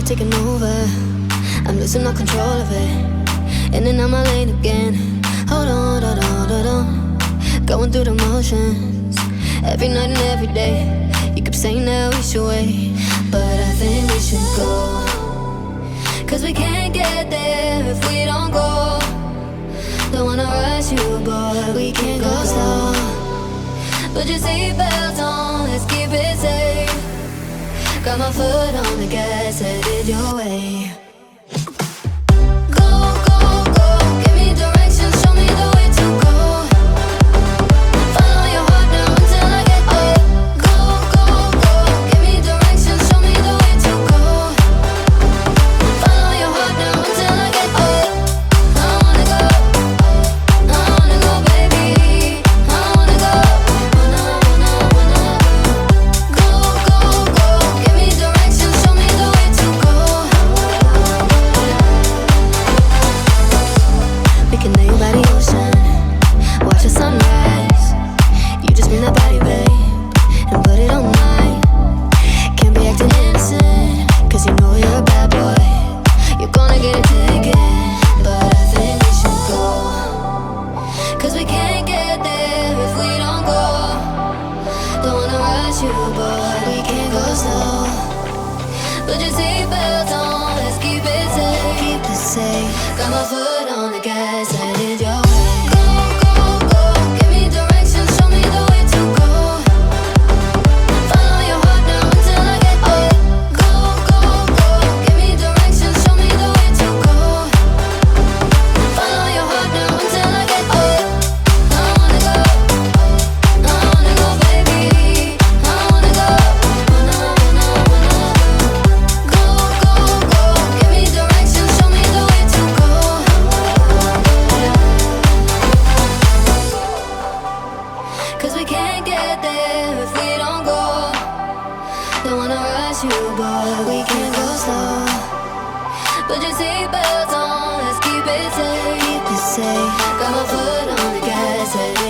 you're taking over. I'm losing all control of it. In and out my lane again. Hold on, hold on, hold on. Going through the motions. Every night and every day. You keep saying that we should wait, but I think we should go. Cause we can't get there if we don't go. Don't wanna rush you, boy, we can't go slow. Put your seatbelt on, let's keep it safe. Got my foot on the gas, headed your way. Go, go, go, give me directions, show me the way to go. Follow your heart now until I get there. Go, go, go, give me directions, show me the way to go. Follow your heart now until I get there. I wanna go, baby. I wanna go, wanna. Go, go, go, give me directions, show me the way to go. We can lay by the ocean, watch the sunrise. You just bring that body, babe, and put it on mine. Can't be acting innocent, cause you know you're a bad boy. You're gonna get a ticket, but I think we should go. Cause we can't get there if we don't go. Don't wanna rush you, boy, we can't go slow. Put your seatbelt on, let's keep it safe. Keep it safe. Got my foot on the gas, headed your way. Go, go, go, give me directions, show me the way to go. Follow your heart now until I get there. Go, go, go, give me directions, show me the way to go. Follow your heart now until I get there. I wanna go, baby. I wanna go, wanna. Go, go, go, give me directions, show me the way to go. Cause we can't get there if we don't go. Don't wanna rush you, boy, we can't go slow. Put your seatbelt on, let's keep it safe. Keep it safe. Got my foot on the gas,